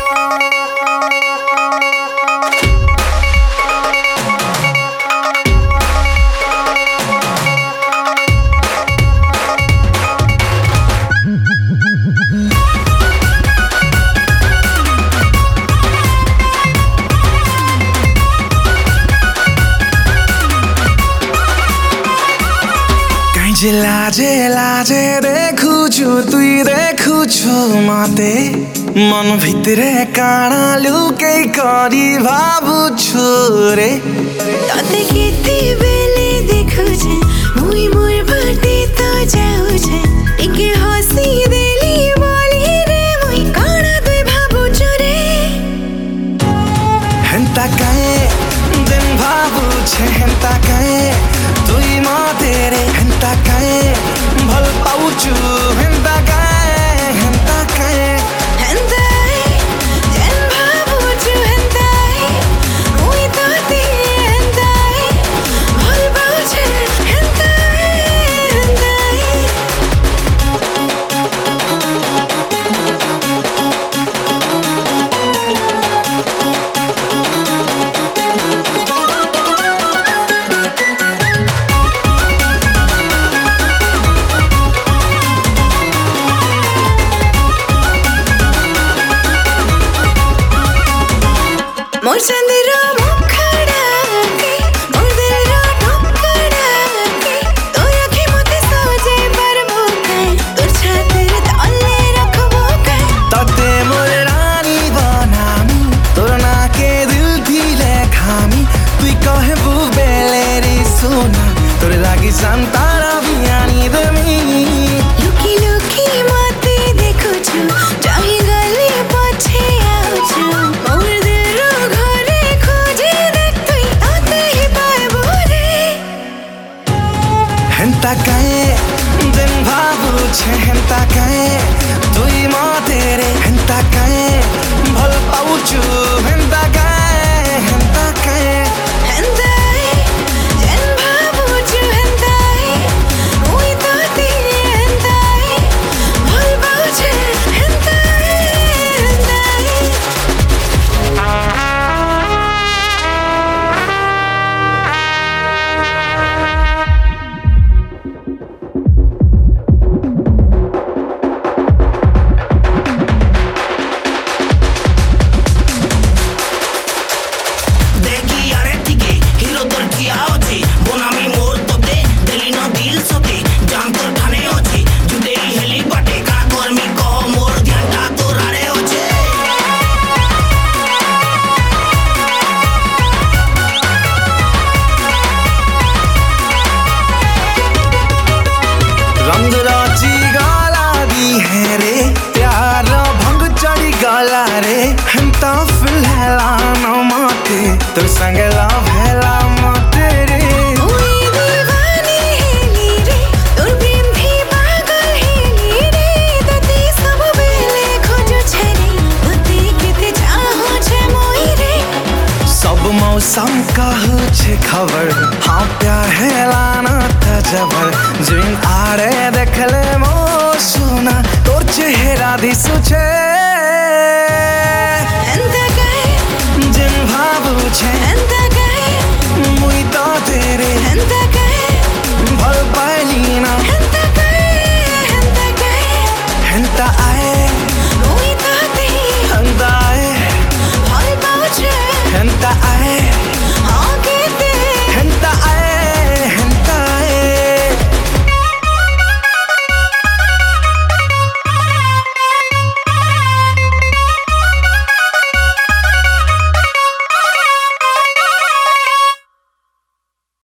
लाजे लाजे देखुछु तुई देखुछु मते मन भितरे काना लुके करी भाबुछु रे तते केते बेले देखुछे मुई मोर बाटे तो जाउछे टिके हसी देली बोली रे मुई काना तुई भाबुछु रे हेंता काए दिन भाबुछे हेंता काए तुई मते रे हेंता काए भल पाउछु हेंता काए हेंता काए हेंताई जन भाबुछु हेंताई मुई तते हेंताई भल पाउछु हेंताई हेंताई मोर चंद्रा मुखड़ा के मोर दिलरा टुकड़ा के तोर आँखें मोते सजे पर भूखे तोर छातिर तले रखबो के तते मोर रानी बनामी तोर ना के दिल दिले खामी तुई कहबू बेले रे सोना तोर लागी संतारा बियानी दमी लुकी लुकी मते देखुछु चाहि गली पछे आउछु मोर दिलरा घरे खोजे देख तुई तते ही पाएबो रे हेंता काए दिन भाबुछे हेंता काए तुई मते रे हेंता काए भल पाउछु हेंता काए हेंता काए हेंताई जन भाबुछु हेंताई मुई तते हेंताई भल पाउछु हेंताई हेंताई देखी यारे टिके हिरो तोर किया होची बोनामी मोर तोते दिलिनो दिल सोते जान तोर ठाने होची जुदे हेली बाटे का कर्मी कहो मोर ध्यानटा तोर आरे होचे रंग राची गाला दी है रे प्यार भंग चढ़ी गाला रे हेंता फिलहला न माते तोर संग लभेला मते रे मुई दीवानी हेली रे तोर प्रेम भी पागल हेली रे तते सब बेले खोजो छे रे तते केते चाहो छे मोई रे सब मौसम कहू छे खबर हाँ प्यार हेला न त जबर जिन आड़े देखले मो सुना तोर चेहरा दिसु छे